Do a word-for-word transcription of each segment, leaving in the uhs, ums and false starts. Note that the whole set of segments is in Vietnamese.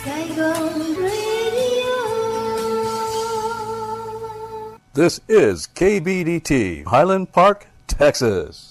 Saigon Radio. This is K B D T, Highland Park, Texas.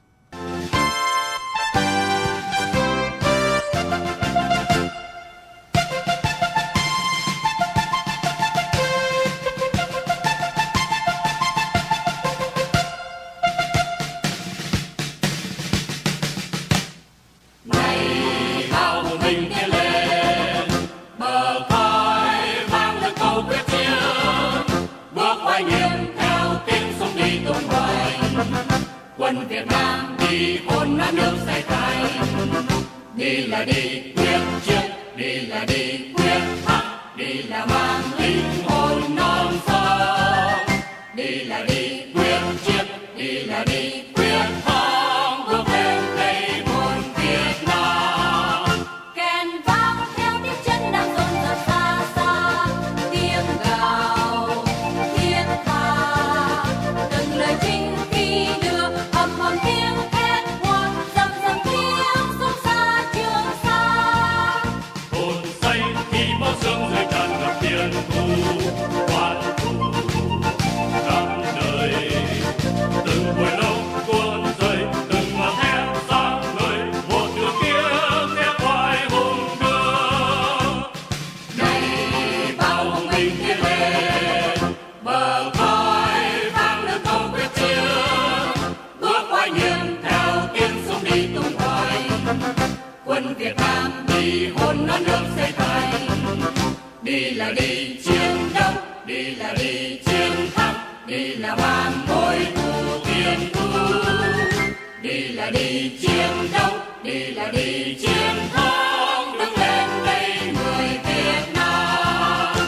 Quân Việt Nam đi hôn nát nước Sài Thành, đi là đi quyết chiến, đi là đi quyết thắng, đi là mang linh hồn non sông, đi là đi quyết chiến, đi là đi quyết thắng, bước lên đây muôn Việt Nam. Kèn vang theo tiếng chân đang rộn rợn xa xa, tiếng gào thiết tha, từng lời chinh khi đưa ầm ầm tiếng thét hoa, rầm rầm tiếng súng xa trường xa. Hồn say khi máu sương rơi tràn ngập tiền thu, oan thù khắp nơi, từng hồi lâu cuốn rơi, từng ngọn thép sáng ngời, một đường kiếm thép khoai hùng đưa. Này bao hùng binh tiến lên, bờ vai vang lên câu quyết chiến, bước oai nghiêm theo tiếng súng đi tung hoành. Quân Việt Nam đi hôn non nước Sài Thành, đi là đi chiến đấu, đi là đi chiến thắng, đi là mang mối thù tiền thu, đi là đi chiến đấu, đi là đi chiến thắng, đứng lên đây người Việt Nam.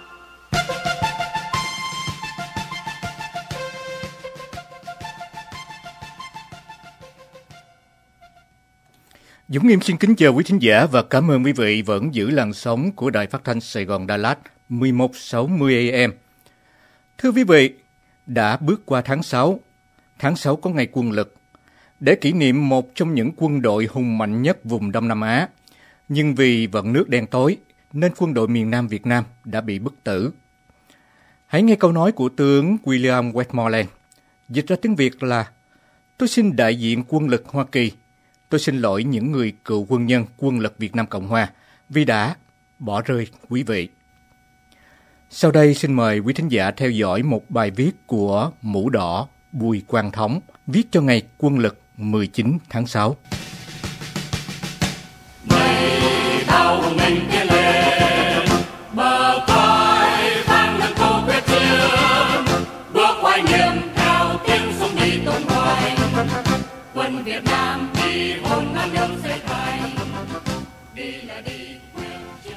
Dũng Nghiêm xin kính chào quý thính giả và cảm ơn quý vị vẫn giữ làn sóng của Đài Phát thanh Sài Gòn Đà Lạt mười một sáu mươi A M. Thưa quý vị, đã bước qua tháng sáu. Tháng sáu có ngày quân lực. Để kỷ niệm một trong những quân đội hùng mạnh nhất vùng Đông Nam Á. Nhưng vì vận nước đen tối, nên quân đội miền Nam Việt Nam đã bị bức tử. Hãy nghe câu nói của tướng William Westmoreland. Dịch ra tiếng Việt là: tôi xin đại diện quân lực Hoa Kỳ. Tôi xin lỗi những người cựu quân nhân quân lực Việt Nam Cộng Hòa vì đã bỏ rơi quý vị. Sau đây xin mời quý thính giả theo dõi một bài viết của Mũ Đỏ Bùi Quang Thống viết cho ngày quân lực mười chín tháng sáu. Này bao hùng binh tiến lên, bờ vai vang lên câu quyết chiến, bước oai nghiêm theo tiếng súng đi tung hoành. Quân Việt Nam đi hôn non nước Sài Thành, đi là đi quyết chiến.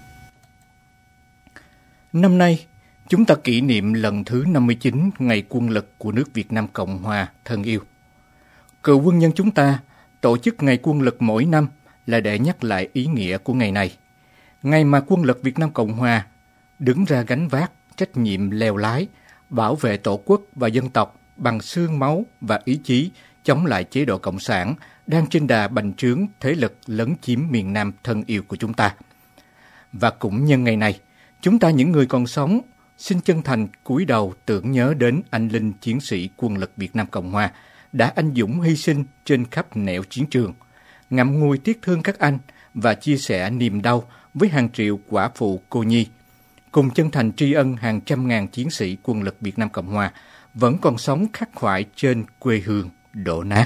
Năm nay, chúng ta kỷ niệm lần thứ năm mươi chín ngày quân lực của nước Việt Nam Cộng Hòa thân yêu. Cựu quân nhân chúng ta tổ chức ngày quân lực mỗi năm là để nhắc lại ý nghĩa của ngày này. Ngày mà quân lực Việt Nam Cộng Hòa đứng ra gánh vác trách nhiệm lèo lái, bảo vệ Tổ quốc và dân tộc bằng xương máu và ý chí chống lại chế độ Cộng sản đang trên đà bành trướng thế lực lấn chiếm miền Nam thân yêu của chúng ta. Và cũng nhân ngày này, chúng ta những người còn sống xin chân thành cúi đầu tưởng nhớ đến anh linh chiến sĩ quân lực Việt Nam Cộng Hòa đã anh dũng hy sinh trên khắp nẻo chiến trường, ngậm ngùi tiếc thương các anh và chia sẻ niềm đau với hàng triệu quả phụ cô nhi, cùng chân thành tri ân hàng trăm ngàn chiến sĩ quân lực Việt Nam Cộng Hòa vẫn còn sống khắc khoải trên quê hương đổ nát.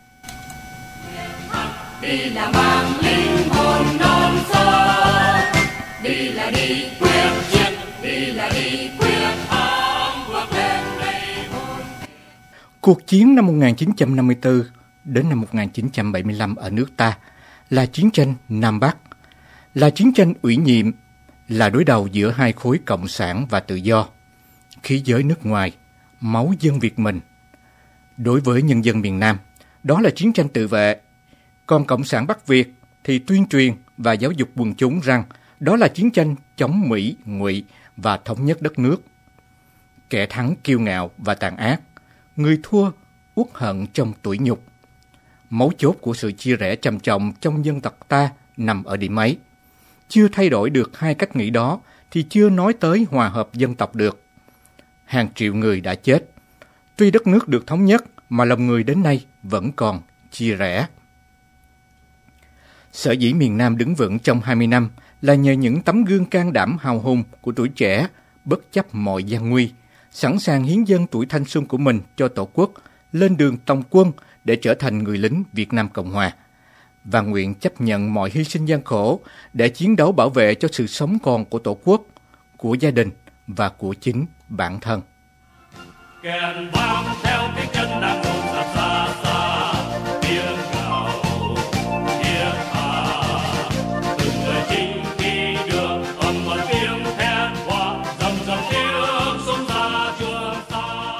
Đi là mang linh hồn non sông, đi là đi quyết chiến, đi là đi quyết thắng, bước lên đây hồn. Cuộc chiến năm một nghìn chín trăm năm mươi tư đến năm một nghìn chín trăm bảy mươi lăm ở nước ta là chiến tranh Nam Bắc, là chiến tranh ủy nhiệm, là đối đầu giữa hai khối cộng sản và tự do, khí giới nước ngoài, máu dân Việt mình. Đối với nhân dân miền Nam, đó là chiến tranh tự vệ. Còn Cộng sản Bắc Việt thì tuyên truyền và giáo dục quần chúng rằng đó là chiến tranh chống Mỹ, Ngụy và thống nhất đất nước. Kẻ thắng kiêu ngạo và tàn ác, người thua uất hận trong tủi nhục. Mấu chốt của sự chia rẽ trầm trọng trong dân tộc ta nằm ở điểm ấy. chưa thay đổi được hai cách nghĩ đó thì chưa nói tới hòa hợp dân tộc được. Hàng triệu người đã chết. Tuy đất nước được thống nhất mà lòng người đến nay vẫn còn chia rẽ. Sở dĩ miền Nam đứng vững trong hai mươi năm là nhờ những tấm gương can đảm hào hùng của tuổi trẻ, bất chấp mọi gian nguy, sẵn sàng hiến dâng tuổi thanh xuân của mình cho Tổ quốc, lên đường tòng quân để trở thành người lính Việt Nam Cộng Hòa, và nguyện chấp nhận mọi hy sinh gian khổ để chiến đấu bảo vệ cho sự sống còn của Tổ quốc, của gia đình và của chính bản thân. Kèn vang theo tiếng chân đàn rộn rập xa xa, tiếng gào thiết tha, từng người chính khi đường ầm ầm tiếng thét hoa, rầm rầm tiếng sông xa trường xa.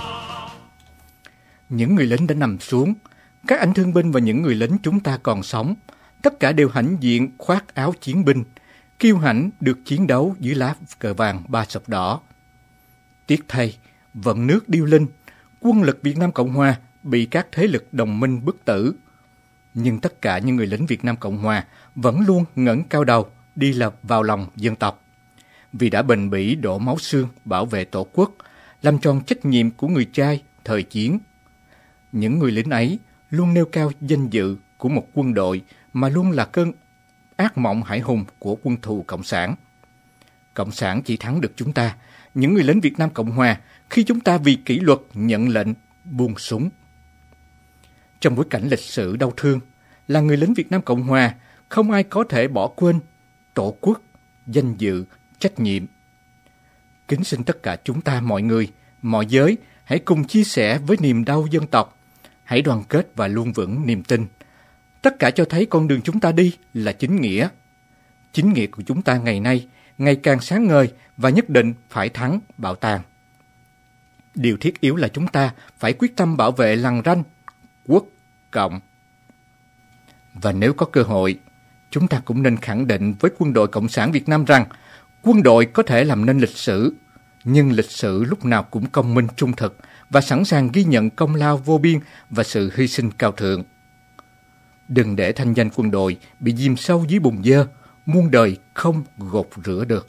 Những người lính đã nằm xuống, các anh thương binh và những người lính chúng ta còn sống, tất cả đều hãnh diện khoác áo chiến binh, kiêu hãnh được chiến đấu dưới lá cờ vàng ba sọc đỏ. Tiếc thay, vận nước điêu linh, quân lực Việt Nam Cộng Hòa bị các thế lực đồng minh bức tử. Nhưng tất cả những người lính Việt Nam Cộng Hòa vẫn luôn ngẩng cao đầu đi lập vào lòng dân tộc. Vì đã bền bỉ đổ máu xương bảo vệ Tổ quốc, làm tròn trách nhiệm của người trai thời chiến. Những người lính ấy luôn nêu cao danh dự của một quân đội mà luôn là cơn ác mộng hải hùng của quân thù Cộng sản. Cộng sản chỉ thắng được chúng ta, những người lính Việt Nam Cộng Hòa, khi chúng ta vì kỷ luật nhận lệnh buông súng. Trong bối cảnh lịch sử đau thương, là người lính Việt Nam Cộng Hòa, không ai có thể bỏ quên Tổ quốc, danh dự, trách nhiệm. Kính xin tất cả chúng ta mọi người, mọi giới, hãy cùng chia sẻ với niềm đau dân tộc, hãy đoàn kết và luôn vững niềm tin. Tất cả cho thấy con đường chúng ta đi là chính nghĩa. Chính nghĩa của chúng ta ngày nay ngày càng sáng ngời và nhất định phải thắng bạo tàn. Điều thiết yếu là chúng ta phải quyết tâm bảo vệ lằn ranh quốc cộng. Và nếu có cơ hội, chúng ta cũng nên khẳng định với quân đội Cộng sản Việt Nam rằng quân đội có thể làm nên lịch sử, nhưng lịch sử lúc nào cũng công minh trung thực và sẵn sàng ghi nhận công lao vô biên và sự hy sinh cao thượng. Đừng để thanh danh quân đội bị chìm sâu dưới bùn dơ, muôn đời không gột rửa được.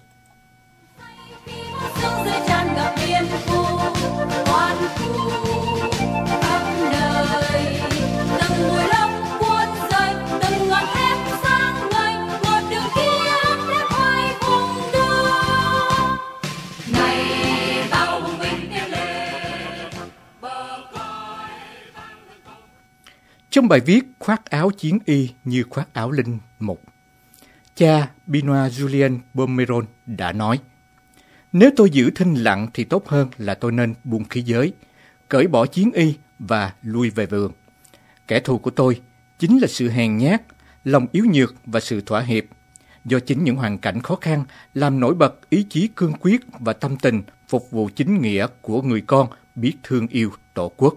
Trong bài viết khoác áo chiến y như khoác áo linh mục, cha Benoit Julien Pomeron đã nói: nếu tôi giữ thinh lặng thì tốt hơn là tôi nên buông khí giới, cởi bỏ chiến y và lui về vườn. Kẻ thù của tôi chính là sự hèn nhát, lòng yếu nhược và sự thỏa hiệp. Do chính những hoàn cảnh khó khăn làm nổi bật ý chí cương quyết và tâm tình phục vụ chính nghĩa của người con biết thương yêu Tổ quốc.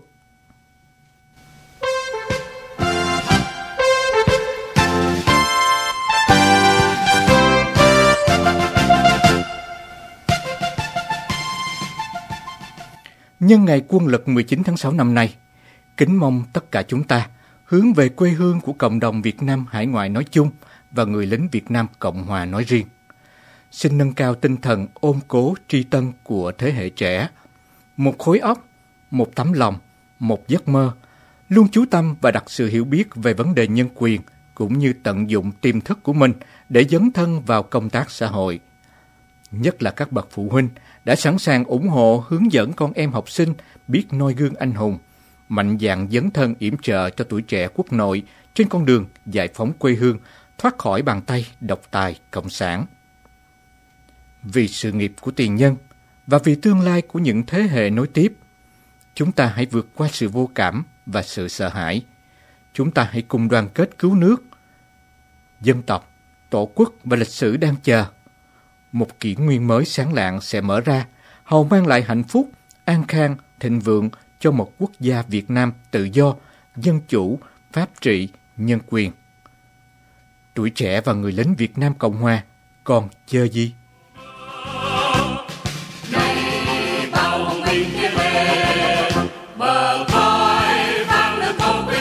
Nhân ngày quân lực mười chín tháng sáu năm nay, kính mong tất cả chúng ta hướng về quê hương của cộng đồng Việt Nam hải ngoại nói chung và người lính Việt Nam Cộng Hòa nói riêng. Xin nâng cao tinh thần ôm cố tri tân của thế hệ trẻ, một khối óc, một tấm lòng, một giấc mơ, luôn chú tâm và đặt sự hiểu biết về vấn đề nhân quyền cũng như tận dụng tiềm thức của mình để dấn thân vào công tác xã hội. Nhất là các bậc phụ huynh đã sẵn sàng ủng hộ hướng dẫn con em học sinh biết noi gương anh hùng, mạnh dạn dấn thân yểm trợ cho tuổi trẻ quốc nội trên con đường giải phóng quê hương, thoát khỏi bàn tay độc tài cộng sản. Vì sự nghiệp của tiền nhân và vì tương lai của những thế hệ nối tiếp, chúng ta hãy vượt qua sự vô cảm và sự sợ hãi. Chúng ta hãy cùng đoàn kết cứu nước, dân tộc, Tổ quốc và lịch sử đang chờ. Một kỷ nguyên mới sáng lạng sẽ mở ra, hầu mang lại hạnh phúc, an khang, thịnh vượng cho một quốc gia Việt Nam tự do, dân chủ, pháp trị, nhân quyền. Tuổi trẻ và người lính Việt Nam Cộng Hòa còn chờ gì?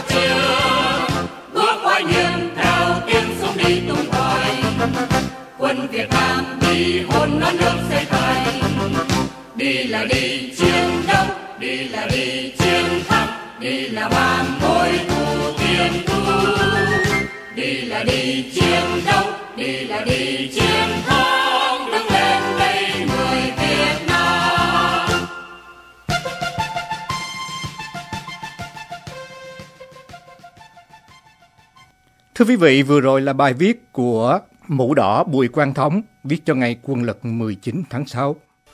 Quân Việt Nam đi hôn non nước xây thành. Đi là đi chiến đấu, đi là đi chiến thắng, đi là mang mối thù tiền thu. Đi là đi chiến đấu, đi là đi chiến thắng, đứng lên đây người Việt Nam. Thưa quý vị, vừa rồi là bài viết của Mũ Đỏ Bùi Quang Thống, viết cho ngày Quân Lực mười chín tháng sáu.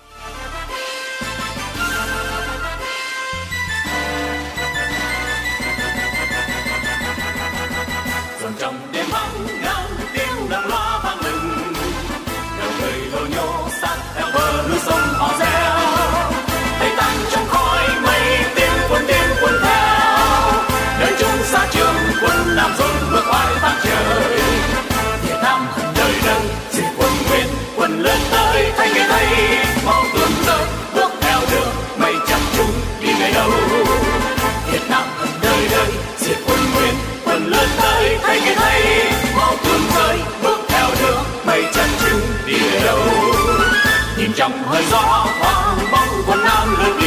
Dần trong đêm vắng ngàn tiếng đàn loa vang lừng, theo người lội nhô sát theo bờ núi sông hò reo, tay tan trong khói mây tiếng quân tiến quân theo, đời chung xa trường quân Nam dồn bước oai vang trời. Việt Nam hận đời đời diệt quân Nguyên, quân lớn tới thay ngày thay máu tuôn rơi bước theo đường mây chập chung đi về đâu. Việt Nam hận đời đời diệt quân Nguyên, quân lớn tới thay ngày thay máu tuôn rơi bước theo đường mây chập chung đi về đâu. Nhìn trong hơi gió thoáng bóng quân Nam lướt